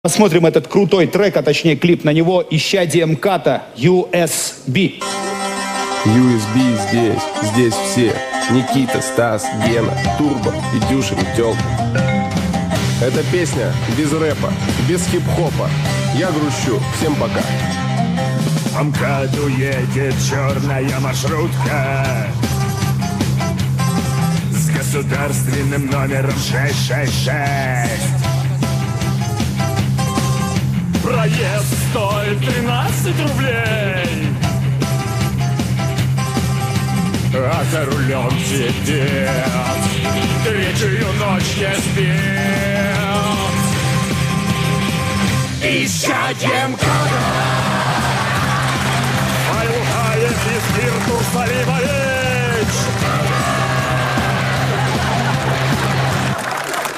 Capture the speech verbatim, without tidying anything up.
Посмотрим этот крутой трек, а точнее клип на него «Исчадие МКАДа» ю эс би. ю эс би здесь, здесь все. Никита, Стас, Гена, Турбо и Дюша Метелка. Эта песня без рэпа, без хип-хопа. Я грущу. Всем пока. По МКАДу едет черная маршрутка с государственным номером шесть шесть шесть. Проезд стоит тринадцать рублей, а за рулем сидит, третью ночь не спит. Исчадие МКАДа! Ай, лухает из Иерусалима.